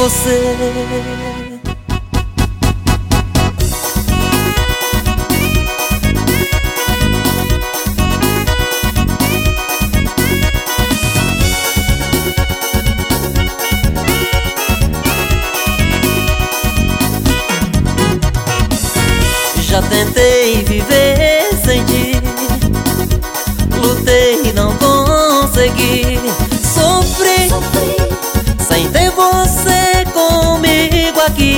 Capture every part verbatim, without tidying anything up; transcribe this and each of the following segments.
você. Já tentei viver sem ti, lutei e não consegui. Sofri, Sofri sem ter você comigo aqui.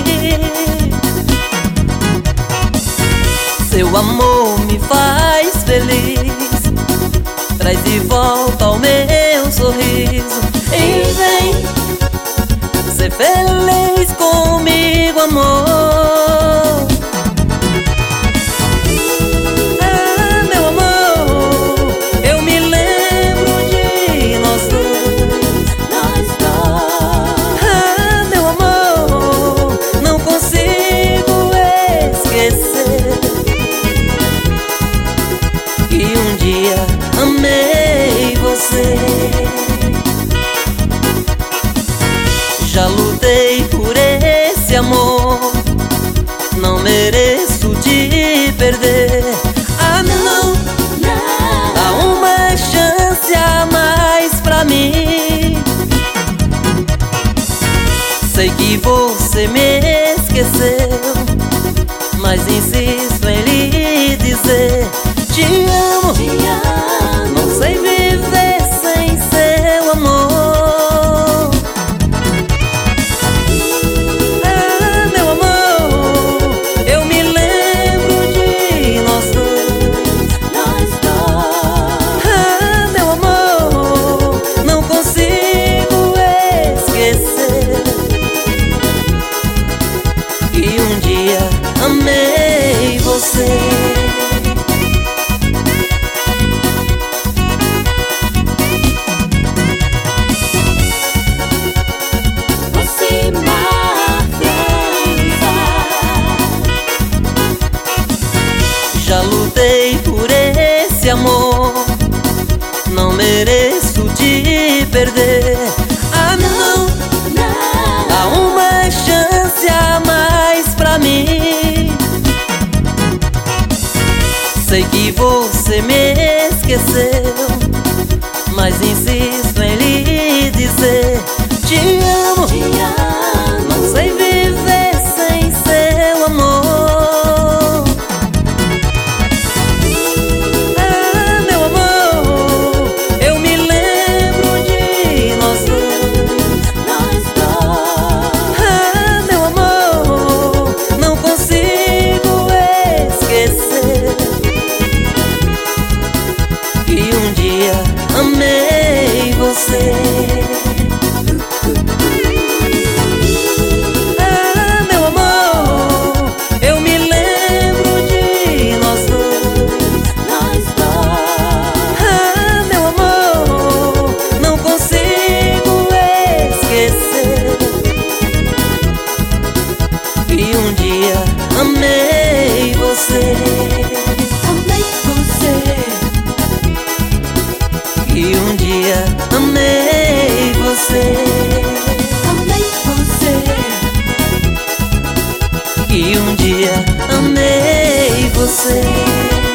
Seu amor me faz feliz, traz de volta o meu sorriso. E vem ser feliz comigo, amor. Amei você. Já lutei por esse amor, não mereço te perder. Ah não, não. Dá uma chance a mais pra mim. Sei que você me esqueceu, mas insisto em lhe dizer: te amo, te amo. Não sei viver sem seu amor. Ah, meu amor, eu me lembro de nós dois. Nós dois. Ah, meu amor, não consigo esquecer que um dia amei você. Já lutei por esse amor, não mereço te perder. Ah não, não. Dá uma chance a mais pra mim. Sei que você me esqueceu, mas insisto em lhe dizer: te amo, te amo. Não sei viver sem seu amor. Amei você. Ah, meu amor, eu me lembro de nós dois. Nós dois. Ah, meu amor, não consigo esquecer que um dia amei você. E um dia amei você. Amei você. E um dia amei você.